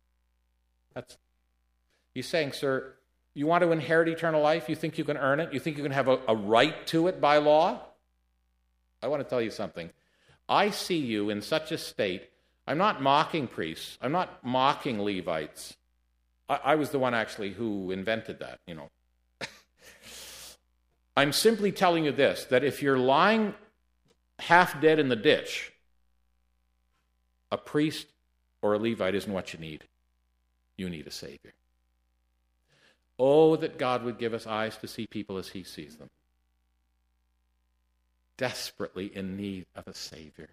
He's saying, "Sir, you want to inherit eternal life? You think you can earn it? You think you can have a right to it by law? I want to tell you something. I see you in such a state. I'm not mocking priests. I'm not mocking Levites. I was the one actually who invented that, I'm simply telling you this, that if you're lying half dead in the ditch, a priest or a Levite isn't what you need. You need a Savior. Oh, that God would give us eyes to see people as he sees them. Desperately in need of a Savior.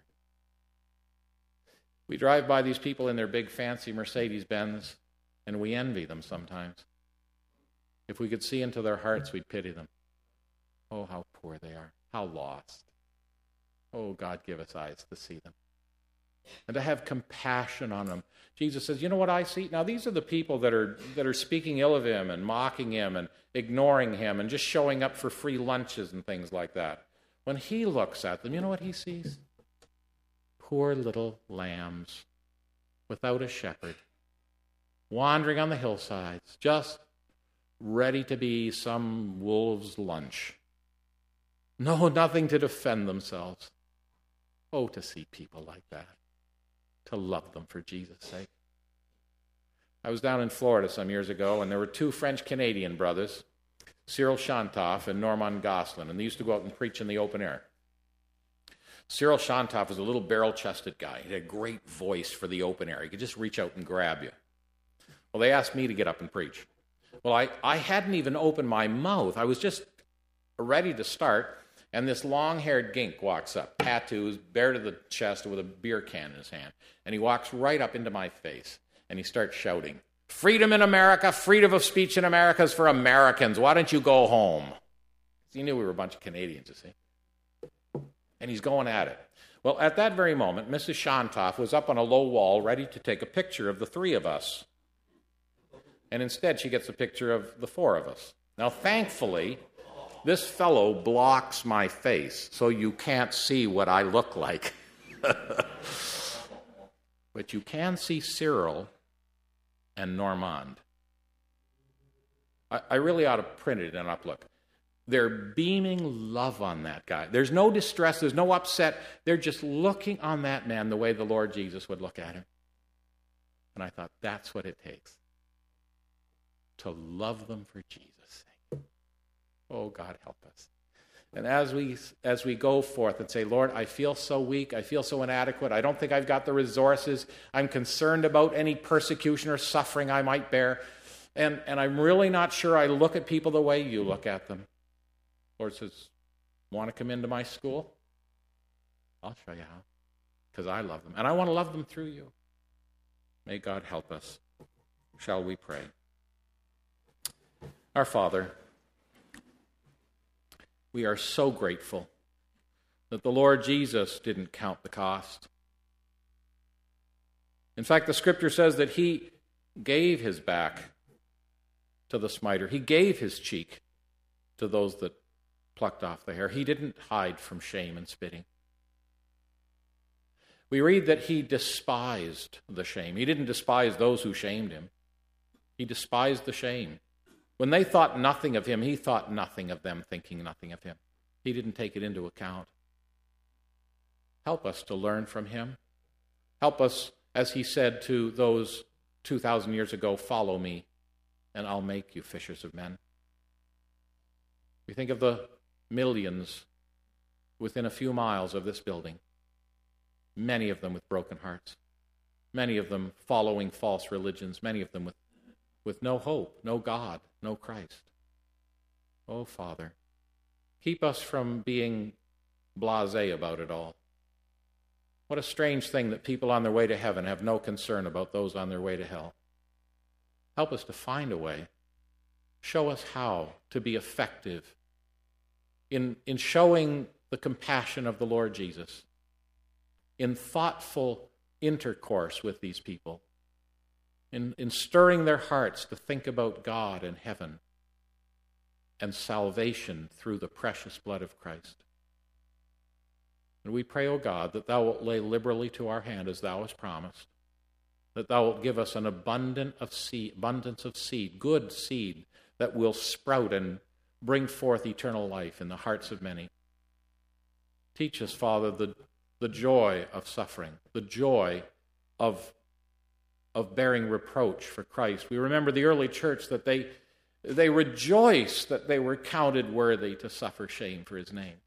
We drive by these people in their big fancy Mercedes-Benz, and we envy them sometimes. If we could see into their hearts, we'd pity them. Oh, how poor they are. How lost. Oh, God, give us eyes to see them. And to have compassion on them. Jesus says, you know what I see? Now, these are the people that are speaking ill of him and mocking him and ignoring him and just showing up for free lunches and things like that. When he looks at them, you know what he sees? Poor little lambs without a shepherd, wandering on the hillsides, just ready to be some wolf's lunch. No, nothing to defend themselves. Oh, to see people like that. To love them for Jesus' sake. I was down in Florida some years ago, and there were two French-Canadian brothers, Cyril Chantoff and Normand Gosselin, and they used to go out and preach in the open air. Cyril Chantoff was a little barrel-chested guy. He had a great voice for the open air. He could just reach out and grab you. Well, they asked me to get up and preach. Well, I hadn't even opened my mouth. I was just ready to start, and this long-haired gink walks up, tattoos, bare to the chest with a beer can in his hand. And he walks right up into my face, and he starts shouting, "Freedom in America, freedom of speech in America is for Americans. Why don't you go home?" He knew we were a bunch of Canadians, you see. And he's going at it. Well, at that very moment, Mrs. Shontoff was up on a low wall ready to take a picture of the three of us. And instead, she gets a picture of the four of us. Now, thankfully, this fellow blocks my face, so you can't see what I look like. But you can see Cyril and Normand. I really ought to print it and uplook. They're beaming love on that guy. There's no distress, there's no upset. They're just looking on that man the way the Lord Jesus would look at him. And I thought, that's what it takes. To love them for Jesus' sake. Oh, God, help us. And as we go forth and say, Lord, I feel so weak, I feel so inadequate, I don't think I've got the resources, I'm concerned about any persecution or suffering I might bear, and I'm really not sure I look at people the way you look at them. Lord says, want to come into my school? I'll show you how, because I love them, and I want to love them through you. May God help us. Shall we pray? Our Father, we are so grateful that the Lord Jesus didn't count the cost. In fact, the Scripture says that he gave his back to the smiter. He gave his cheek to those that plucked off the hair. He didn't hide from shame and spitting. We read that he despised the shame. He didn't despise those who shamed him. He despised the shame. When they thought nothing of him, he thought nothing of them, thinking nothing of him. He didn't take it into account. Help us to learn from him. Help us, as he said to those 2,000 years ago, follow me, and I'll make you fishers of men. We think of the millions within a few miles of this building, many of them with broken hearts, many of them following false religions, many of them with no hope, no God, no Christ. Oh, Father, keep us from being blasé about it all. What a strange thing that people on their way to heaven have no concern about those on their way to hell. Help us to find a way. Show us how to be effective in showing the compassion of the Lord Jesus, in thoughtful intercourse with these people, in stirring their hearts to think about God and heaven and salvation through the precious blood of Christ. And we pray, O God, that thou wilt lay liberally to our hand as thou hast promised, that thou wilt give us an abundance of seed, good seed, that will sprout and bring forth eternal life in the hearts of many. Teach us, Father, the joy of suffering, the joy of bearing reproach for Christ. We remember the early church that they rejoiced that they were counted worthy to suffer shame for his name.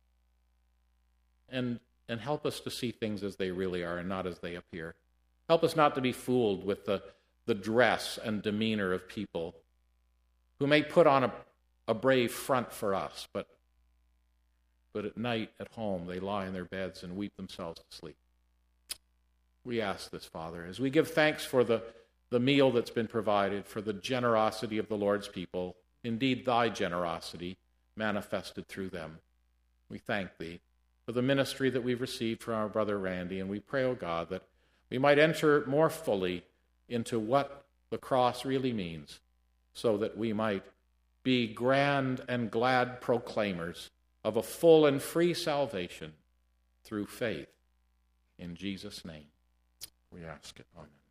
And help us to see things as they really are and not as they appear. Help us not to be fooled with the dress and demeanor of people who may put on a brave front for us, but at night at home they lie in their beds and weep themselves to sleep. We ask this, Father, as we give thanks for the meal that's been provided, for the generosity of the Lord's people, indeed thy generosity manifested through them. We thank thee for the ministry that we've received from our brother Randy, and we pray, O God, that we might enter more fully into what the cross really means, so that we might be grand and glad proclaimers of a full and free salvation through faith in Jesus' name. We ask it. Amen.